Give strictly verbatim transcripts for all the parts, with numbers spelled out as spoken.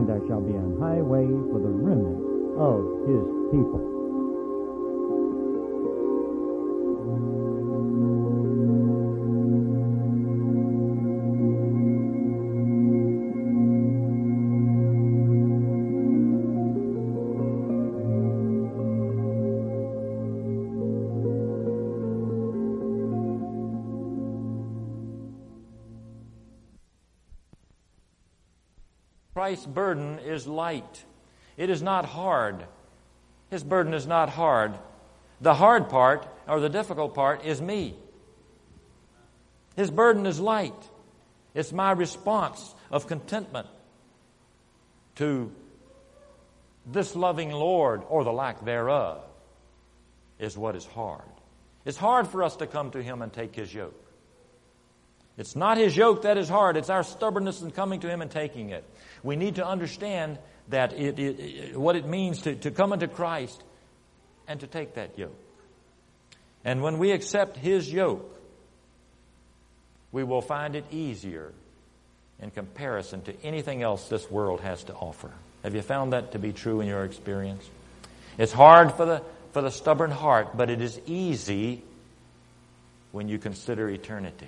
and there shall be an highway for the remnant of his people. Christ's burden is light. It is not hard. His burden is not hard. The hard part, or the difficult part, is me. His burden is light. It's my response of contentment to this loving Lord, or the lack thereof, is what is hard. It's hard for us to come to Him and take His yoke. It's not His yoke that is hard. It's our stubbornness in coming to Him and taking it. We need to understand that it, it, it, what it means to, to come unto Christ and to take that yoke. And when we accept His yoke, we will find it easier in comparison to anything else this world has to offer. Have you found that to be true in your experience? It's hard for the, for the stubborn heart, but it is easy when you consider eternity.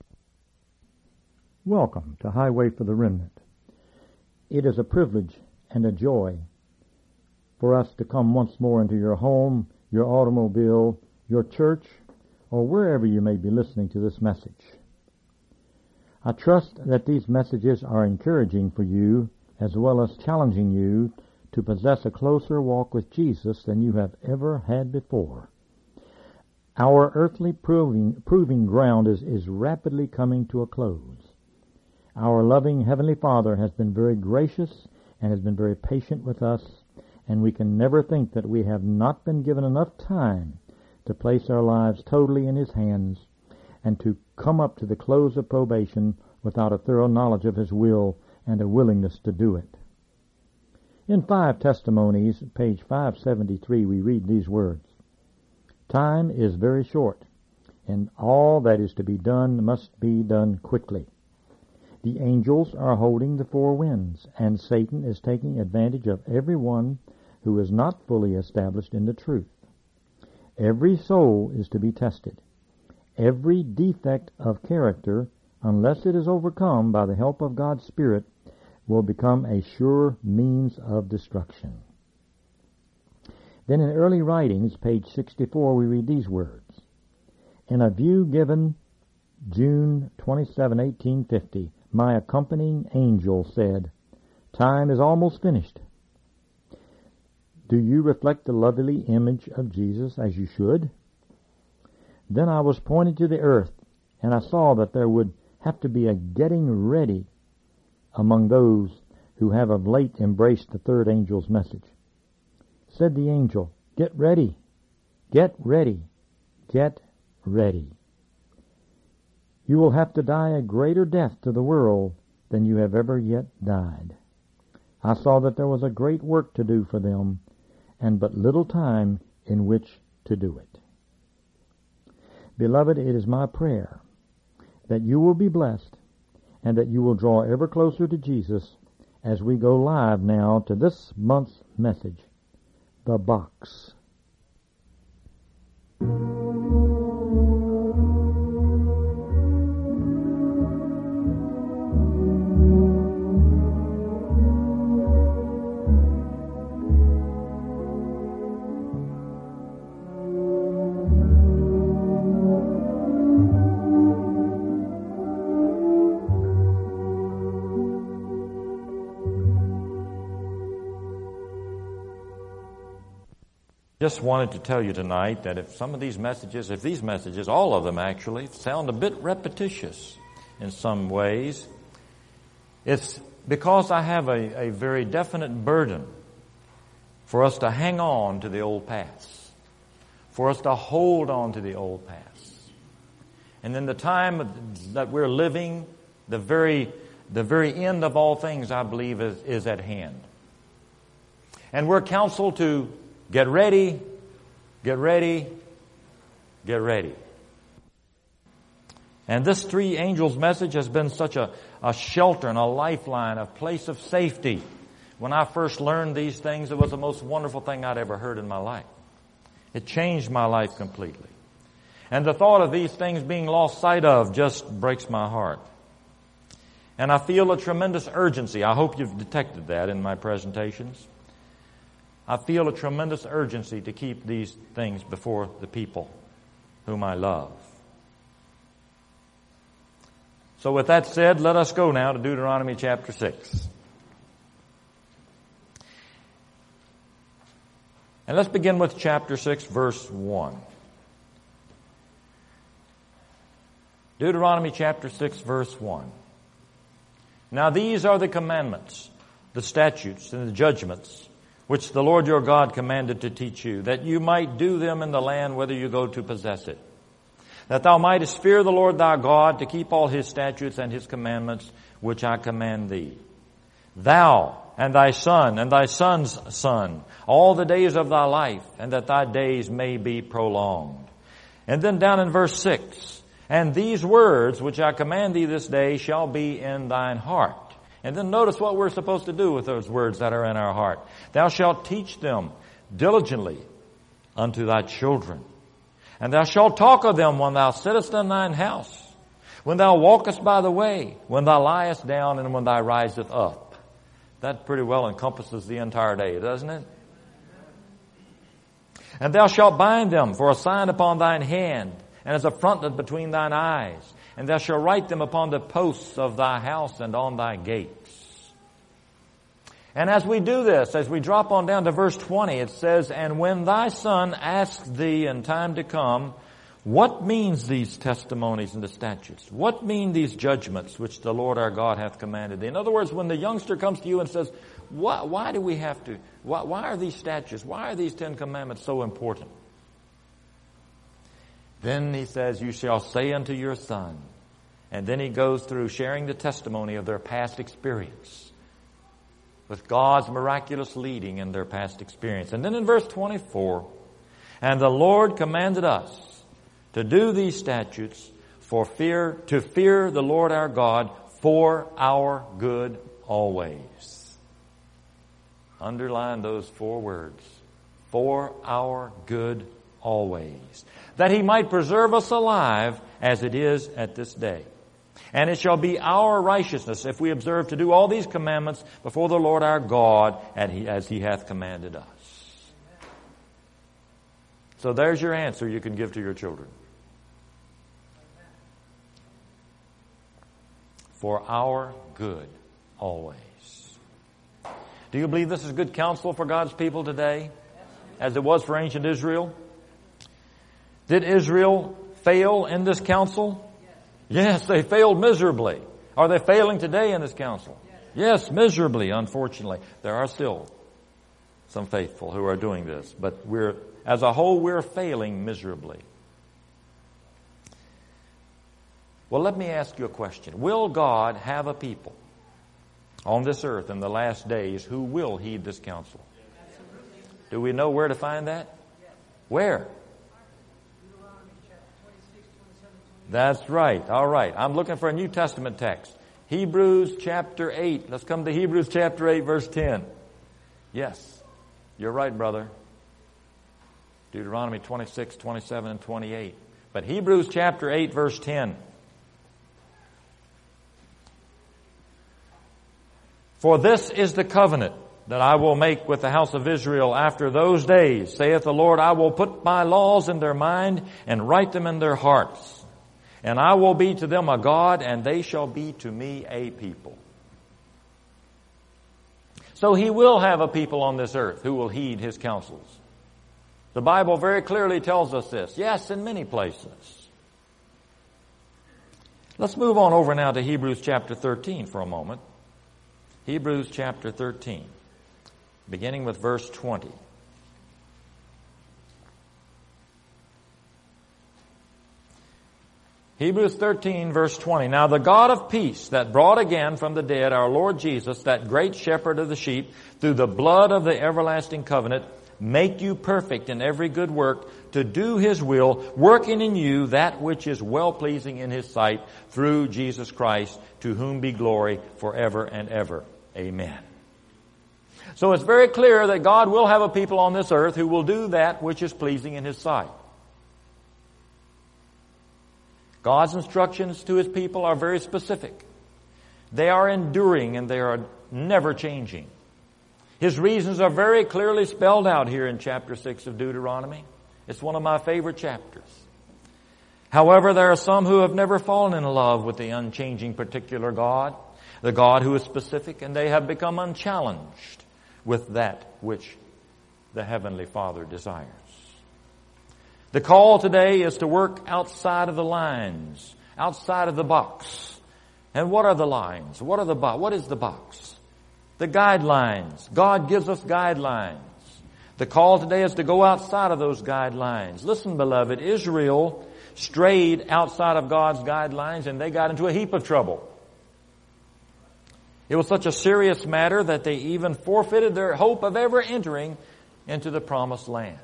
Welcome to Highway for the Remnant. It is a privilege and a joy for us to come once more into your home, your automobile, your church, or wherever you may be listening to this message. I trust that these messages are encouraging for you as well as challenging you to possess a closer walk with Jesus than you have ever had before. Our earthly proving, proving ground is, is rapidly coming to a close. Our loving Heavenly Father has been very gracious and has been very patient with us, and we can never think that we have not been given enough time to place our lives totally in His hands and to come up to the close of probation without a thorough knowledge of His will and a willingness to do it. In Five Testimonies, page five seventy-three, we read these words: "Time is very short, and all that is to be done must be done quickly. The angels are holding the four winds, and Satan is taking advantage of everyone who is not fully established in the truth. Every soul is to be tested. Every defect of character, unless it is overcome by the help of God's Spirit, will become a sure means of destruction." Then in Early Writings, page sixty-four, we read these words: "In a view given June twenty-seventh, eighteen fifty, my accompanying angel said, 'Time is almost finished. Do you reflect the lovely image of Jesus as you should?' Then I was pointed to the earth, and I saw that there would have to be a getting ready among those who have of late embraced the third angel's message. Said the angel, 'Get ready, get ready, get ready. You will have to die a greater death to the world than you have ever yet died.' I saw that there was a great work to do for them, and but little time in which to do it." Beloved, it is my prayer that you will be blessed and that you will draw ever closer to Jesus as we go live now to this month's message, The Box. Just wanted to tell you tonight that if some of these messages, if these messages, all of them actually, sound a bit repetitious in some ways, it's because I have a, a very definite burden for us to hang on to the old paths, for us to hold on to the old paths. And in the time that we're living, the very, the very end of all things, I believe, is, is at hand. And we're counseled to get ready, get ready, get ready. And this three angels' message has been such a, a shelter and a lifeline, a place of safety When I first learned these things, it was the most wonderful thing I'd ever heard in my life. It changed my life completely. And the thought of these things being lost sight of just breaks my heart. And I feel a tremendous urgency. I hope you've detected that in my presentations. I feel a tremendous urgency to keep these things before the people whom I love. So with that said, let us go now to Deuteronomy chapter six. And let's begin with chapter six, verse one. Deuteronomy chapter six, verse one. Now these are the commandments, the statutes, and the judgments, which the Lord your God commanded to teach you, that you might do them in the land whither you go to possess it. That thou mightest fear the Lord thy God, to keep all his statutes and his commandments, which I command thee. Thou and thy son and thy son's son, all the days of thy life, and that thy days may be prolonged. And then down in verse six, and these words which I command thee this day shall be in thine heart. And then notice what we're supposed to do with those words that are in our heart. Thou shalt teach them diligently unto thy children. And thou shalt talk of them when thou sittest in thine house, when thou walkest by the way, when thou liest down, and when thou risest up. That pretty well encompasses the entire day, doesn't it? And thou shalt bind them for a sign upon thine hand, and as a frontlet between thine eyes. And thou shalt write them upon the posts of thy house and on thy gates. And as we do this, as we drop on down to verse twenty, it says, and when thy son asks thee in time to come, what means these testimonies and the statutes? What mean these judgments which the Lord our God hath commanded thee? In other words, when the youngster comes to you and says, why, why do we have to, why, why are these statutes, why are these Ten Commandments so important? Then he says, you shall say unto your son. And then he goes through sharing the testimony of their past experience with God's miraculous leading in their past experience. And then in verse twenty-four, and the Lord commanded us to do these statutes for fear, to fear the Lord our God for our good always. Underline those four words. For our good always. That he might preserve us alive as it is at this day. And it shall be our righteousness if we observe to do all these commandments before the Lord our God as he hath commanded us. So there's your answer you can give to your children. For our good always. Do you believe this is good counsel for God's people today, as it was for ancient Israel? Did Israel fail in this counsel? Yes, they failed miserably. Are they failing today in this counsel? Yes, miserably, unfortunately. There are still some faithful who are doing this, but we're, as a whole, we're failing miserably. Well, let me ask you a question. Will God have a people on this earth in the last days who will heed this counsel? Do we know where to find that? Where? That's right. All right. I'm looking for a New Testament text. Hebrews chapter eight. Let's come to Hebrews chapter eight, verse ten. Yes. You're right, brother. Deuteronomy twenty-six, twenty-seven, and twenty-eight. But Hebrews chapter eight, verse ten. For this is the covenant that I will make with the house of Israel after those days, saith the Lord, I will put my laws in their mind and write them in their hearts. And I will be to them a God, and they shall be to me a people. So he will have a people on this earth who will heed his counsels. The Bible very clearly tells us this. Yes, in many places. Let's move on over now to Hebrews chapter thirteen for a moment. Hebrews chapter thirteen, beginning with verse twenty. Hebrews thirteen, verse twenty. Now the God of peace that brought again from the dead our Lord Jesus, that great shepherd of the sheep, through the blood of the everlasting covenant, make you perfect in every good work to do his will, working in you that which is well-pleasing in his sight, through Jesus Christ, to whom be glory forever and ever. Amen. So it's very clear that God will have a people on this earth who will do that which is pleasing in His sight. God's instructions to His people are very specific. They are enduring and they are never changing. His reasons are very clearly spelled out here in chapter six of Deuteronomy. It's one of my favorite chapters. However, there are some who have never fallen in love with the unchanging particular God, the God who is specific, and they have become unchallenged with that which the Heavenly Father desires. The call today is to work outside of the lines, outside of the box. And what are the lines? What are the bo- What is the box? The guidelines. God gives us guidelines. The call today is to go outside of those guidelines. Listen, beloved, Israel strayed outside of God's guidelines and they got into a heap of trouble. It was such a serious matter that they even forfeited their hope of ever entering into the promised land.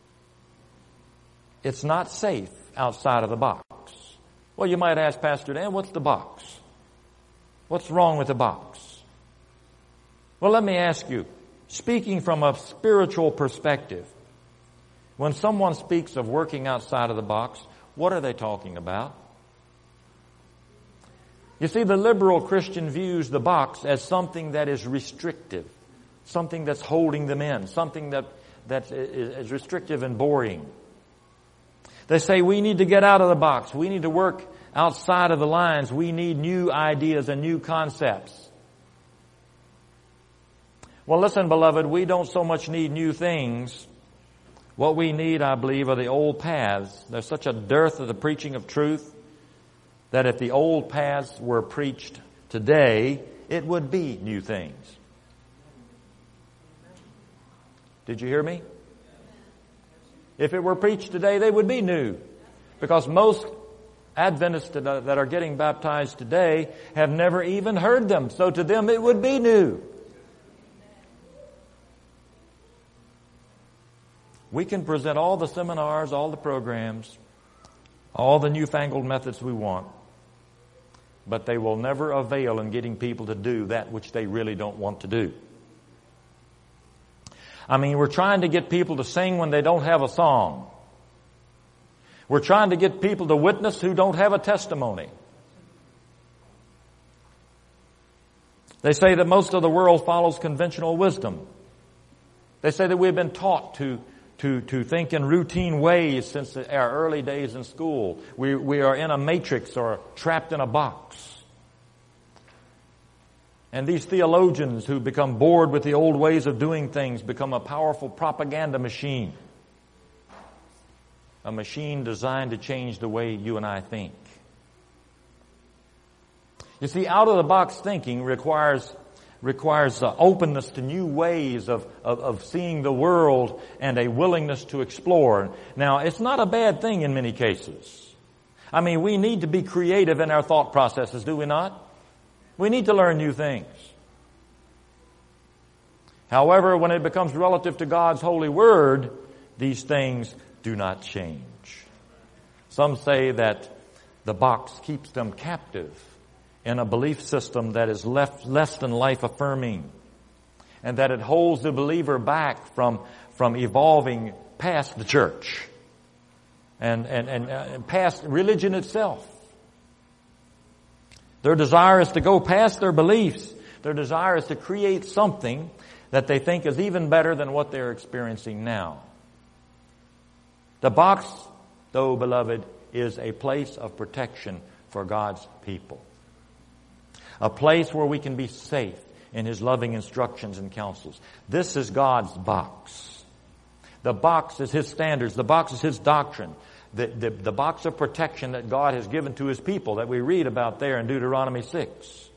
It's not safe outside of the box. Well, you might ask, Pastor Dan, what's the box? What's wrong with the box? Well, let me ask you, speaking from a spiritual perspective, when someone speaks of working outside of the box, what are they talking about? You see, the liberal Christian views the box as something that is restrictive, something that's holding them in, something that, that is restrictive and boring. They say we need to get out of the box. We need to work outside of the lines. We need new ideas and new concepts. Well, listen, beloved, we don't so much need new things. What we need, I believe, are the old paths. There's such a dearth of the preaching of truth that if the old paths were preached today, it would be new things. Did you hear me? If it were preached today, they would be new. Because most Adventists that are getting baptized today have never even heard them. So to them it would be new. We can present all the seminars, all the programs, all the newfangled methods we want, but they will never avail in getting people to do that which they really don't want to do. I mean, we're trying to get people to sing when they don't have a song. We're trying to get people to witness who don't have a testimony. They say that most of the world follows conventional wisdom. They say that we've been taught to to to think in routine ways since our early days in school. We we are in a matrix or trapped in a box. And these theologians who become bored with the old ways of doing things become a powerful propaganda machine. A machine designed to change the way you and I think. You see, out-of-the-box thinking requires requires uh, openness to new ways of, of, of seeing the world and a willingness to explore. Now, it's not a bad thing in many cases. I mean, we need to be creative in our thought processes, do we not? We need to learn new things. However, when it becomes relative to God's holy word, these things do not change. Some say that the box keeps them captive in a belief system that is left less than life affirming, and that it holds the believer back from from evolving past the church and and and, uh, and past religion itself. Their desire is to go past their beliefs. Their desire is to create something that they think is even better than what they're experiencing now. The box, though, beloved, is a place of protection for God's people. A place where we can be safe in His loving instructions and counsels. This is God's box. The box is His standards. The box is His doctrine. The, the, the box of protection that God has given to His people that we read about there in Deuteronomy six.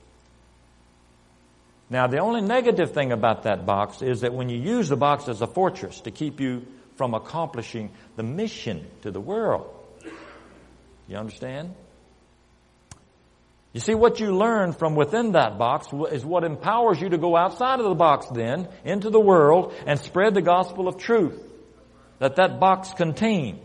Now, the only negative thing about that box is that when you use the box as a fortress to keep you from accomplishing the mission to the world. You understand? You see, what you learn from within that box is what empowers you to go outside of the box then, into the world, and spread the gospel of truth that that box contains.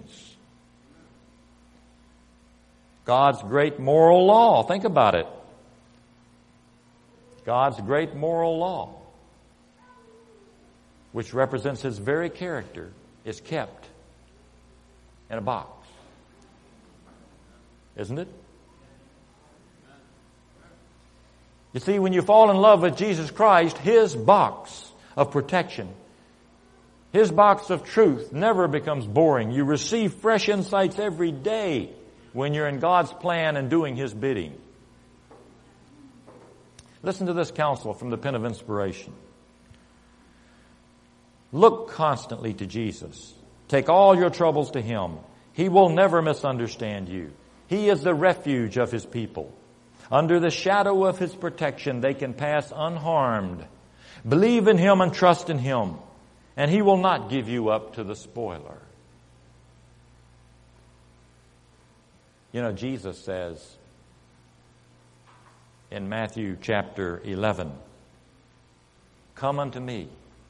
God's great moral law. Think about it. God's great moral law. which represents His very character, is kept in a box. Isn't it? You see, when you fall in love with Jesus Christ, His box of protection, His box of truth never becomes boring. You receive fresh insights every day when you're in God's plan and doing His bidding. Listen to this counsel from the pen of inspiration. Look constantly to Jesus. Take all your troubles to Him. He will never misunderstand you. He is the refuge of His people. Under the shadow of His protection, they can pass unharmed. Believe in Him and trust in Him, and He will not give you up to the spoiler. You know, Jesus says in Matthew chapter eleven, "Come unto me."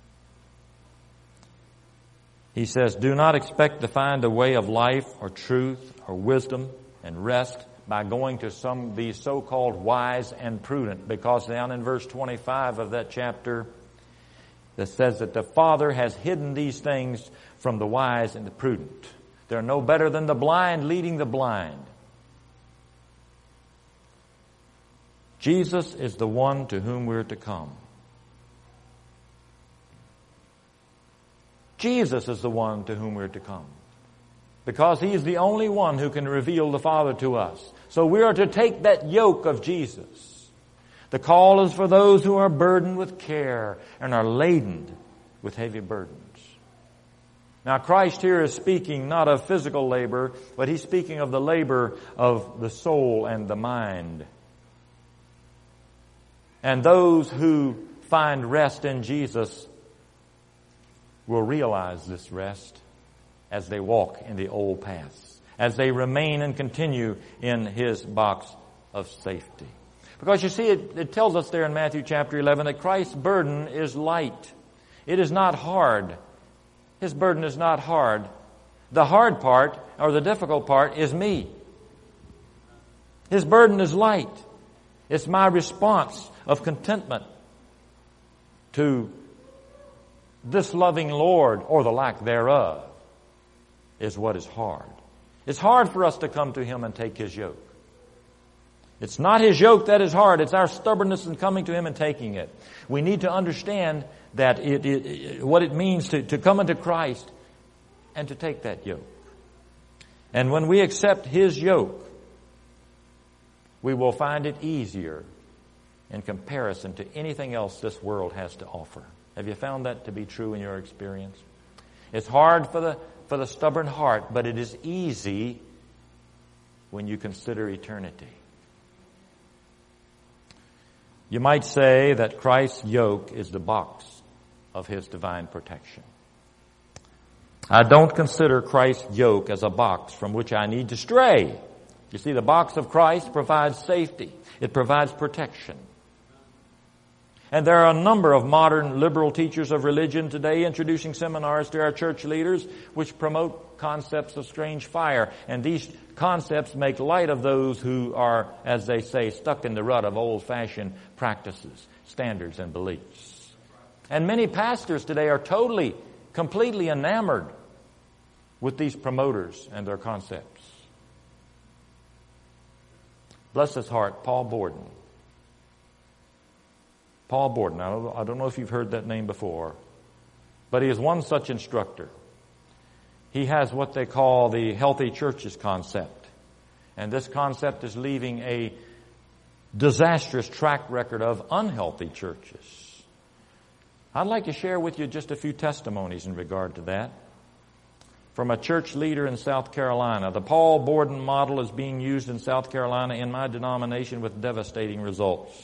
He says, "Do not expect to find a way of life or truth or wisdom and rest by going to some of these so-called wise and prudent." Because down in verse twenty-five of that chapter, that says that the Father has hidden these things from the wise and the prudent. They're no better than the blind leading the blind. Jesus is the one to whom we're to come. Jesus is the one to whom we're to come, because He is the only one who can reveal the Father to us. So we are to take that yoke of Jesus. The call is for those who are burdened with care and are laden with heavy burdens. Now, Christ here is speaking not of physical labor, but He's speaking of the labor of the soul and the mind. And those who find rest in Jesus will realize this rest as they walk in the old paths, as they remain and continue in His box of safety. Because you see, it, it tells us there in Matthew chapter eleven that Christ's burden is light. It is not hard. His burden is not hard. The hard part, or the difficult part, is me. His burden is light. It's my response of contentment to this loving Lord, or the lack thereof, is what is hard. It's hard for us to come to Him and take His yoke. It's not His yoke that is hard. It's our stubbornness in coming to Him and taking it. We need to understand that it, it, it, what it means to, to come into Christ and to take that yoke. And when we accept His yoke, we will find it easier in comparison to anything else this world has to offer. Have you found that to be true in your experience? It's hard for the for the stubborn heart, but it is easy when you consider eternity. You might say that Christ's yoke is the box of His divine protection. I don't consider Christ's yoke as a box from which I need to stray. You see, the box of Christ provides safety. It provides protection. And there are a number of modern liberal teachers of religion today introducing seminars to our church leaders which promote concepts of strange fire. And these concepts make light of those who are, as they say, stuck in the rut of old-fashioned practices, standards, and beliefs. And many pastors today are totally, completely enamored with these promoters and their concepts. Bless his heart, Paul Borden. Paul Borden. Now, I don't know if you've heard that name before, but he is one such instructor. He has what they call the healthy churches concept. And this concept is leaving a disastrous track record of unhealthy churches. I'd like to share with you just a few testimonies in regard to that. From a church leader in South Carolina. The Paul Borden model is being used in South Carolina in my denomination with devastating results.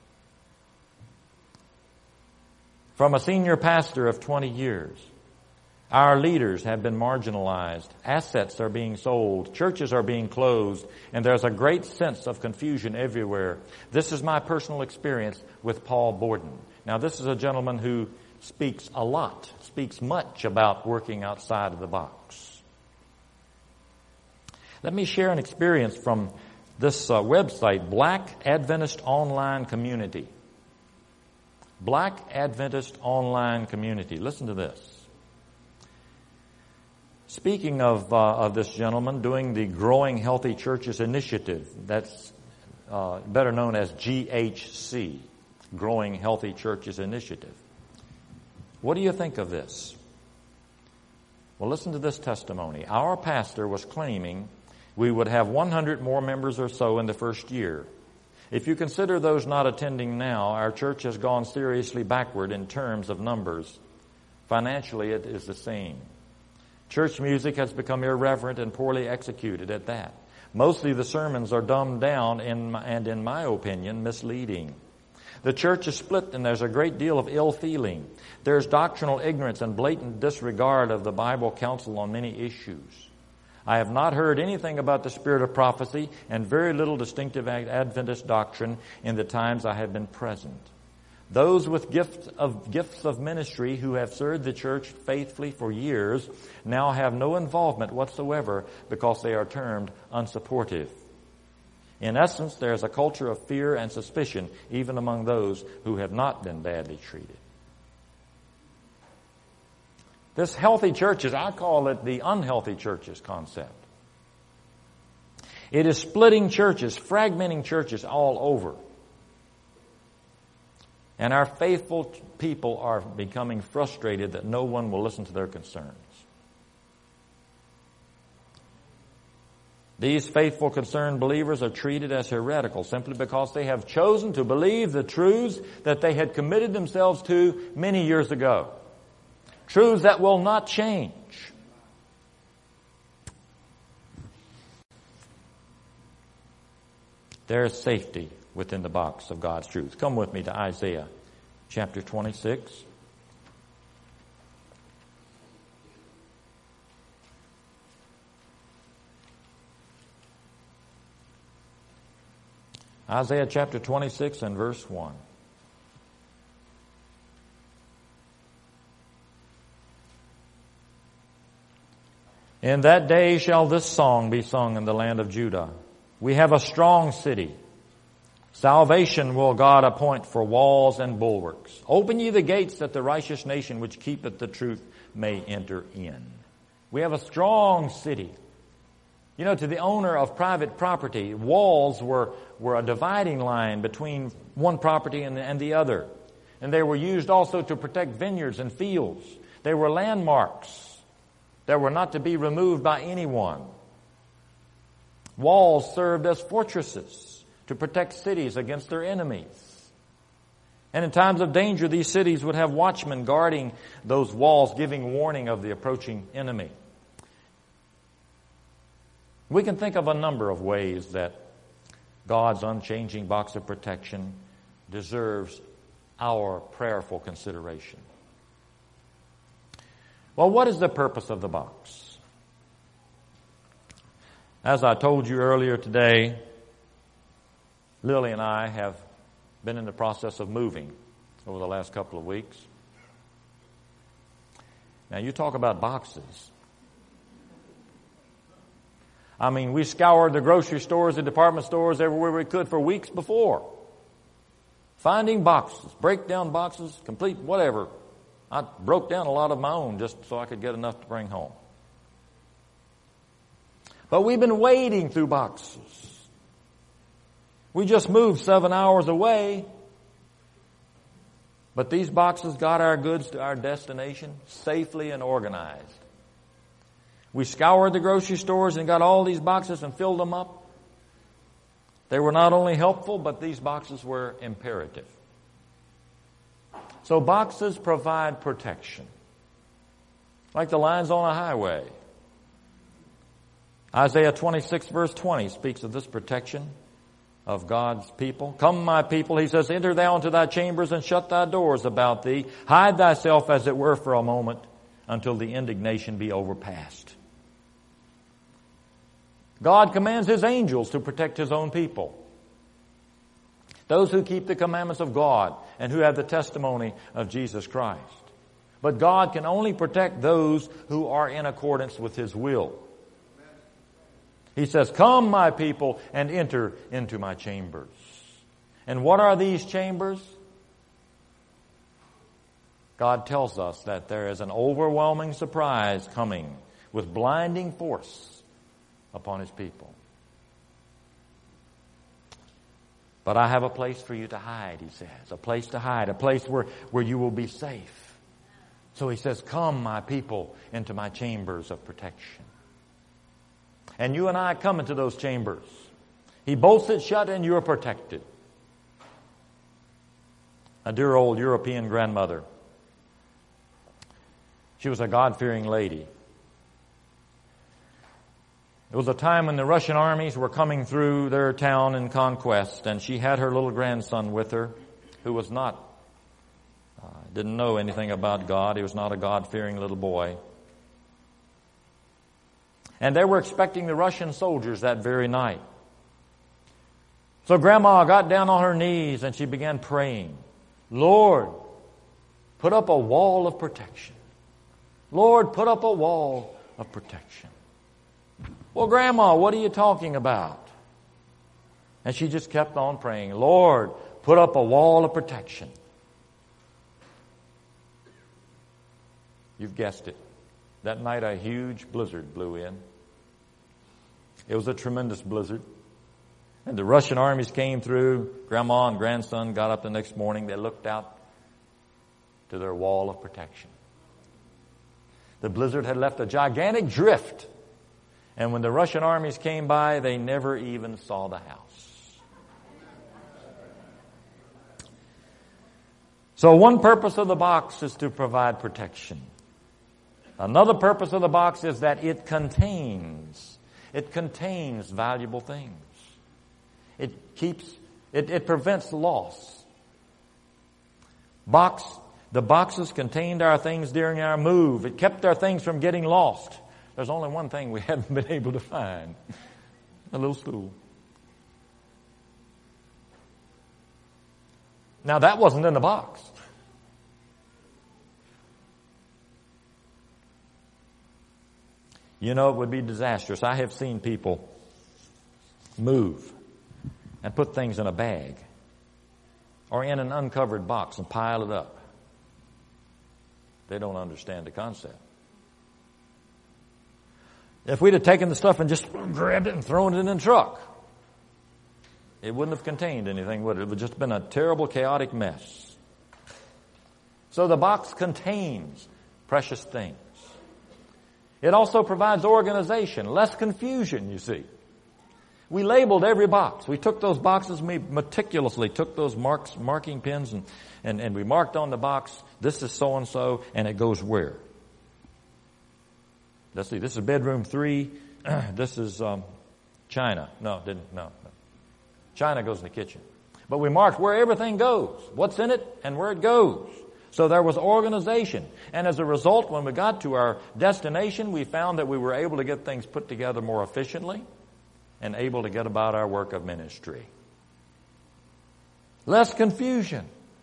From a senior pastor of twenty years, our leaders have been marginalized, assets are being sold, churches are being closed, and there's a great sense of confusion everywhere. This is my personal experience with Paul Borden. Now, this is a gentleman who speaks a lot, speaks much about working outside of the box. Let me share an experience from this uh, website, Black Adventist Online Community. Black Adventist Online Community. Listen to this. Speaking of, uh, of this gentleman doing the Growing Healthy Churches Initiative, that's uh, better known as G H C, Growing Healthy Churches Initiative. What do you think of this? Well, listen to this testimony. Our pastor was claiming we would have one hundred more members or so in the first year. If you consider those not attending now, our church has gone seriously backward in terms of numbers. Financially, it is the same. Church music has become irreverent and poorly executed at that. Mostly the sermons are dumbed down in my, and, in my opinion, misleading. The church is split and there's a great deal of ill feeling. There's doctrinal ignorance and blatant disregard of the Bible counsel on many issues. I have not heard anything about the spirit of prophecy and very little distinctive Adventist doctrine in the times I have been present. Those with gifts of, gifts of ministry who have served the church faithfully for years now have no involvement whatsoever because they are termed unsupportive. In essence, there is a culture of fear and suspicion even among those who have not been badly treated. This healthy churches, I call it the unhealthy churches concept. It is splitting churches, fragmenting churches all over. And our faithful people are becoming frustrated that no one will listen to their concerns. These faithful, concerned believers are treated as heretical simply because they have chosen to believe the truths that they had committed themselves to many years ago. Truths that will not change. There is safety within the box of God's truth. Come with me to Isaiah chapter twenty-six. Isaiah chapter twenty-six and verse one. In that day shall this song be sung in the land of Judah. We have a strong city. Salvation will God appoint for walls and bulwarks. Open ye the gates that the righteous nation which keepeth the truth may enter in. We have a strong city. You know, to the owner of private property, walls were, were a dividing line between one property and the, and the other. And they were used also to protect vineyards and fields. They were landmarks that were not to be removed by anyone. Walls served as fortresses to protect cities against their enemies. And in times of danger, these cities would have watchmen guarding those walls, giving warning of the approaching enemy. We can think of a number of ways that God's unchanging box of protection deserves our prayerful consideration. Well, what is the purpose of the box? As I told you earlier today, Lily and I have been in the process of moving over the last couple of weeks. Now, you talk about boxes. I mean, we scoured the grocery stores, the department stores, everywhere we could for weeks before. Finding boxes, breakdown boxes, complete whatever. I broke down a lot of my own just so I could get enough to bring home. But we've been wading through boxes. We just moved seven hours away. But these boxes got our goods to our destination safely and organized. We scoured the grocery stores and got all these boxes and filled them up. They were not only helpful, but these boxes were imperative. So boxes provide protection, like the lines on a highway. Isaiah twenty-six verse twenty speaks of this protection of God's people. Come, my people, he says, enter thou into thy chambers and shut thy doors about thee. Hide thyself as it were for a moment until the indignation be overpast. God commands his angels to protect his own people. Those who keep the commandments of God and who have the testimony of Jesus Christ. But God can only protect those who are in accordance with his will. He says, come, my people, and enter into my chambers. And what are these chambers? God tells us that there is an overwhelming surprise coming with blinding force upon His people. But I have a place for you to hide, He says. A place to hide. A place where, where you will be safe. So He says, come, my people, into my chambers of protection. And you and I come into those chambers. He bolts it shut and you're protected. A dear old European grandmother. She was a God-fearing lady. It was a time when the Russian armies were coming through their town in conquest, and she had her little grandson with her, who was not, uh, didn't know anything about God. He was not a God-fearing little boy. And they were expecting the Russian soldiers that very night. So Grandma got down on her knees and she began praying, Lord, put up a wall of protection. Lord, put up a wall of protection. Well, Grandma, what are you talking about? And she just kept on praying, Lord, put up a wall of protection. You've guessed it. That night a huge blizzard blew in. It was a tremendous blizzard. And the Russian armies came through. Grandma and grandson got up the next morning. They looked out to their wall of protection. The blizzard had left a gigantic drift. And when the Russian armies came by, they never even saw the house. So one purpose of the box is to provide protection. Another purpose of the box is that it contains, it contains valuable things. It keeps, it, it prevents loss. Box, the boxes contained our things during our move. It kept our things from getting lost. There's only one thing we haven't been able to find. A little stool. Now that wasn't in the box. You know, it would be disastrous. I have seen people move and put things in a bag or in an uncovered box and pile it up. They don't understand the concept. If we'd have taken the stuff and just grabbed it and thrown it in a truck, it wouldn't have contained anything, would it? It would have just been a terrible, chaotic mess. So the box contains precious things. It also provides organization, less confusion, you see. We labeled every box. We took those boxes, we meticulously took those marks, marking pens, and, and, and we marked on the box, this is so-and-so, and it goes where? Let's see, this is bedroom three. This is um, China. No, didn't, no, no. China goes in the kitchen. But we marked where everything goes, what's in it, and where it goes. So there was organization. And as a result, when we got to our destination, we found that we were able to get things put together more efficiently and able to get about our work of ministry. Less confusion.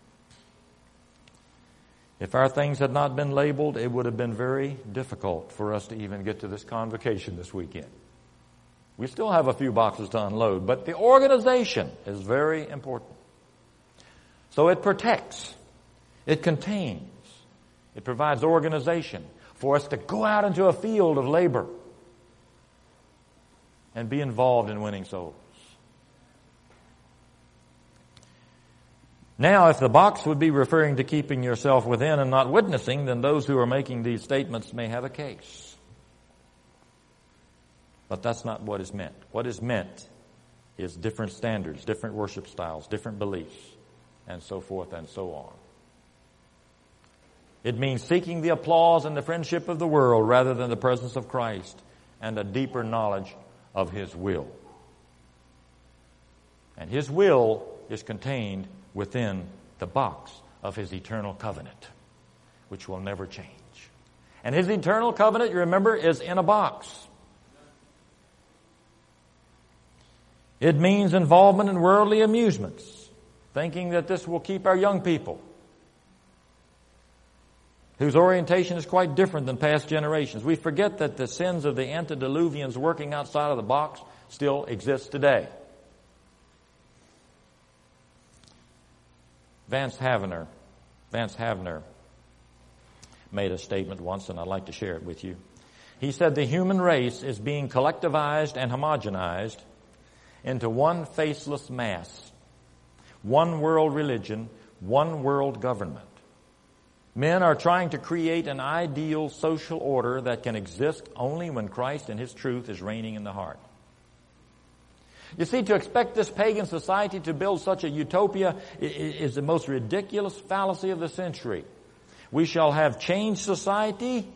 If our things had not been labeled, it would have been very difficult for us to even get to this convocation this weekend. We still have a few boxes to unload, but the organization is very important. So it protects. It contains. It provides organization for us to go out into a field of labor and be involved in winning souls. Now, if the box would be referring to keeping yourself within and not witnessing, then those who are making these statements may have a case. But that's not what is meant. What is meant is different standards, different worship styles, different beliefs, and so forth and so on. It means seeking the applause and the friendship of the world rather than the presence of Christ and a deeper knowledge of His will. And His will is contained within the box of His eternal covenant, which will never change. And His eternal covenant, you remember, is in a box. It means involvement in worldly amusements, thinking that this will keep our young people, whose orientation is quite different than past generations. We forget that the sins of the antediluvians working outside of the box still exist today. Vance Havner, Vance Havner made a statement once, and I'd like to share it with you. He said the human race is being collectivized and homogenized into one faceless mass, one world religion, one world government. Men are trying to create an ideal social order that can exist only when Christ and His truth is reigning in the heart. You see, to expect this pagan society to build such a utopia is the most ridiculous fallacy of the century. We shall have changed society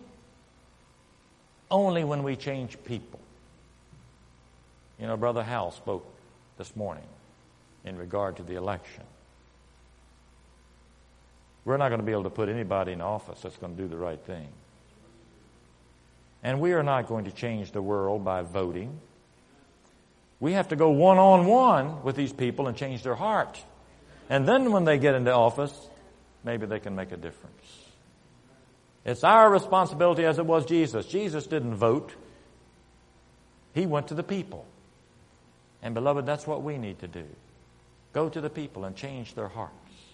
only when we change people. You know, Brother Hal spoke this morning in regard to the election. We're not going to be able to put anybody in office that's going to do the right thing. And we are not going to change the world by voting. We have to go one-on-one with these people and change their heart. And then when they get into office, maybe they can make a difference. It's our responsibility as it was Jesus. Jesus didn't vote. He went to the people. And beloved, that's what we need to do. Go to the people and change their hearts.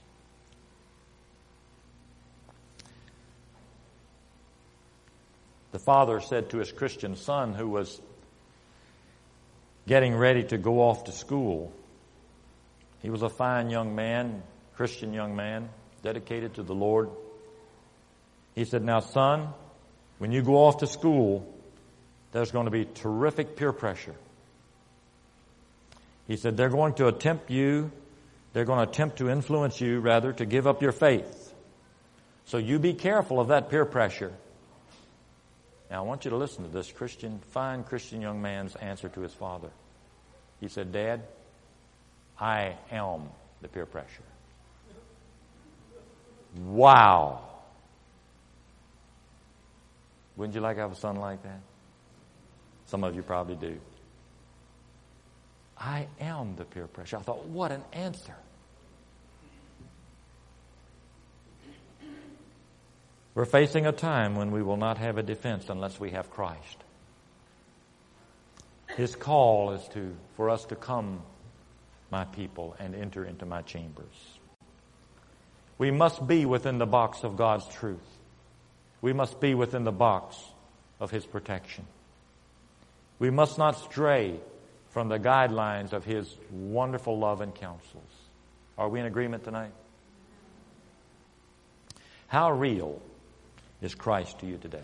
The father said to his Christian son who was getting ready to go off to school, he was a fine young man, Christian young man, dedicated to the Lord. He said, now son, when you go off to school, there's going to be terrific peer pressure. He said, they're going to attempt you, they're going to attempt to influence you, rather, to give up your faith. So you be careful of that peer pressure. Now, I want you to listen to this Christian, fine Christian young man's answer to his father. He said, Dad, I am the peer pressure. Wow. Wouldn't you like to have a son like that? Some of you probably do. I am the peer pressure. I thought, what an answer. We're facing a time when we will not have a defense unless we have Christ. His call is to for us to come, my people, and enter into my chambers. We must be within the box of God's truth. We must be within the box of His protection. We must not stray from the guidelines of His wonderful love and counsels. Are we in agreement tonight? How real is Christ to you today?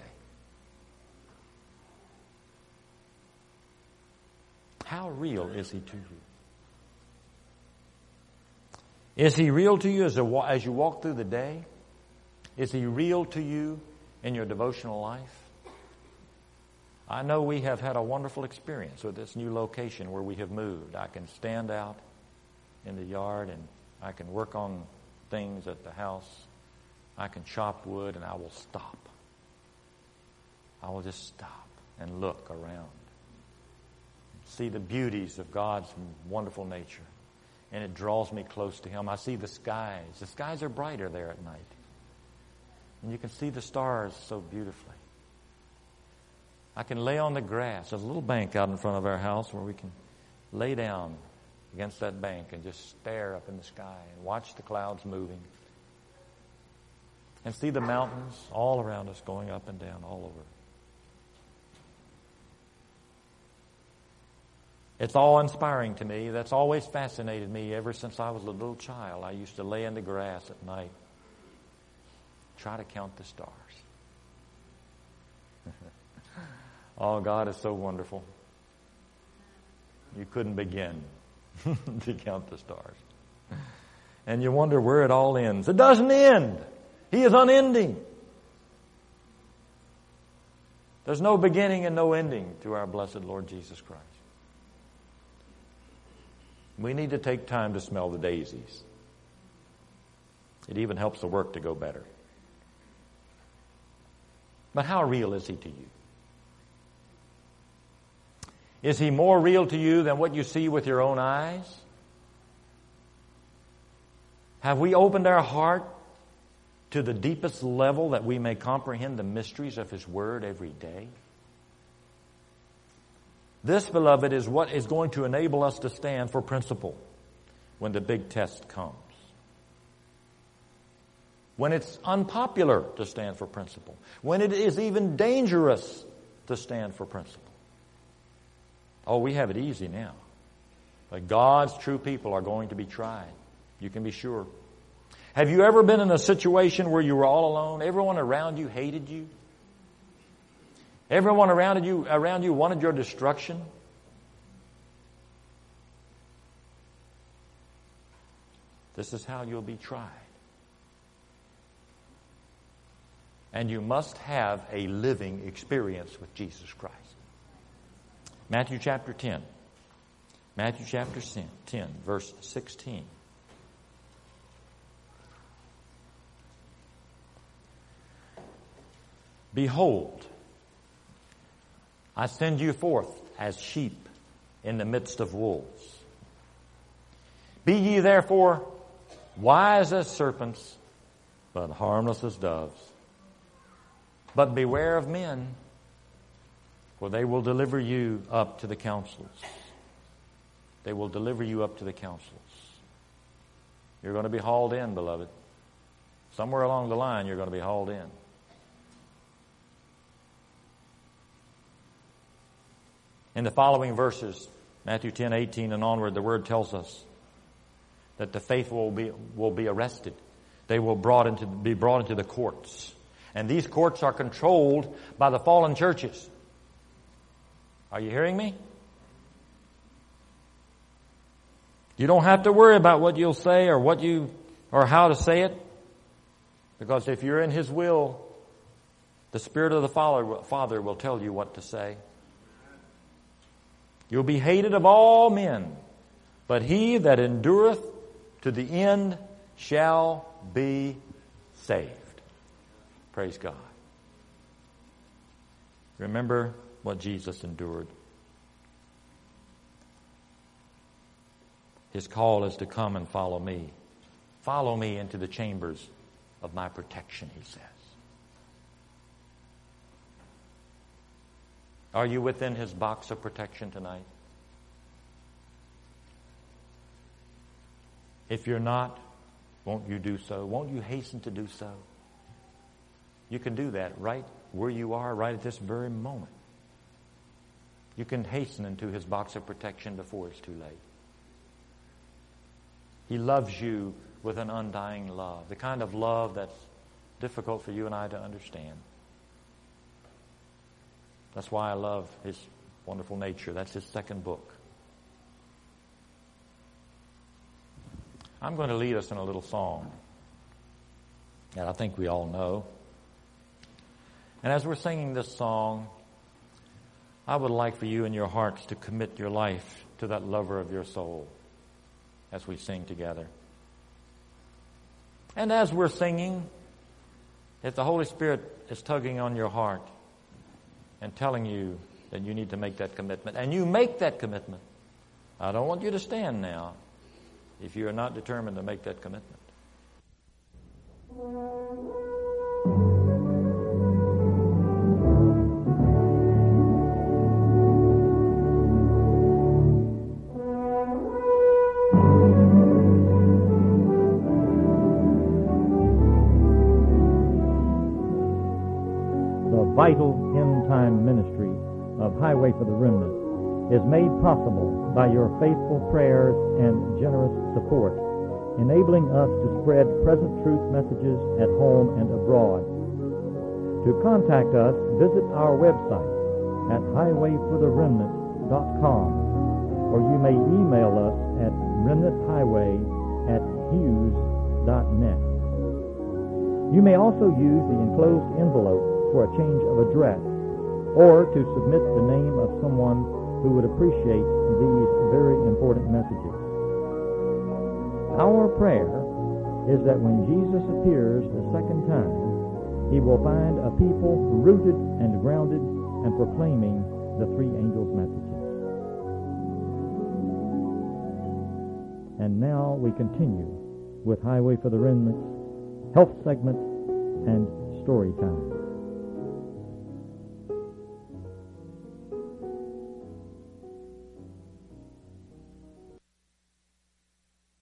How real is He to you? Is He real to you as, a, as you walk through the day? Is He real to you in your devotional life? I know we have had a wonderful experience with this new location where we have moved. I can stand out in the yard and I can work on things at the house. I can chop wood and I will stop. I will just stop and look around. See the beauties of God's wonderful nature. And it draws me close to Him. I see the skies. The skies are brighter there at night. And you can see the stars so beautifully. I can lay on the grass. There's a little bank out in front of our house where we can lay down against that bank and just stare up in the sky and watch the clouds moving. And see the mountains all around us going up and down all over. It's awe-inspiring to me. That's always fascinated me ever since I was a little child. I used to lay in the grass at night, try to count the stars. Oh, God is so wonderful. You couldn't begin to count the stars. And you wonder where it all ends. It doesn't end. He is unending. There's no beginning and no ending to our blessed Lord Jesus Christ. We need to take time to smell the daisies. It even helps the work to go better. But how real is He to you? Is He more real to you than what you see with your own eyes? Have we opened our heart to the deepest level that we may comprehend the mysteries of His Word every day? This, beloved, is what is going to enable us to stand for principle when the big test comes. when it's unpopular to stand for principle, when it is even dangerous to stand for principle. Oh, we have it easy now. But God's true people are going to be tried. You can be sure. Have you ever been in a situation where you were all alone? Everyone around you hated you? Everyone around you, around you wanted your destruction? This is how you'll be tried. And you must have a living experience with Jesus Christ. Matthew chapter ten. Matthew chapter ten, verse sixteen. Behold, I send you forth as sheep in the midst of wolves. Be ye therefore wise as serpents, but harmless as doves. But beware of men, for they will deliver you up to the councils. They will deliver you up to the councils. You're going to be hauled in, beloved. Somewhere along the line, you're going to be hauled in. In the following verses, Matthew ten, eighteen and onward, the Word tells us that the faithful will be, will be arrested. They will brought into, be brought into the courts. And these courts are controlled by the fallen churches. Are you hearing me? You don't have to worry about what you'll say or what you or how to say it, because if you're in His will, the Spirit of the Father, Father will tell you what to say. You'll be hated of all men, but he that endureth to the end shall be saved. Praise God. Remember what Jesus endured. His call is to come and follow me. Follow me into the chambers of my protection, He says. Are you within His box of protection tonight? If you're not, won't you do so? Won't you hasten to do so? You can do that right where you are, right at this very moment. You can hasten into His box of protection before it's too late. He loves you with an undying love, the kind of love that's difficult for you and I to understand. That's why I love His wonderful nature. That's His second book. I'm going to lead us in a little song that I think we all know. And as we're singing this song, I would like for you in your hearts to commit your life to that lover of your soul as we sing together. And as we're singing, if the Holy Spirit is tugging on your heart and telling you that you need to make that commitment, and you make that commitment, I don't want you to stand now if you are not determined to make that commitment. The vital end-time ministry of Highway for the Remnant is made possible by your faithful prayers and generous support, enabling us to spread present truth messages at home and abroad. To contact us, visit our website at highway for the remnant dot com, or you may email us at remnanthighway at hughes dot net. You may also use the enclosed envelope for a change of address, or to submit the name of someone who would appreciate these very important messages. Our prayer is that when Jesus appears the second time, He will find a people rooted and grounded and proclaiming the three angels' messages. And now we continue with Highway for the Remnant's health segment and story time.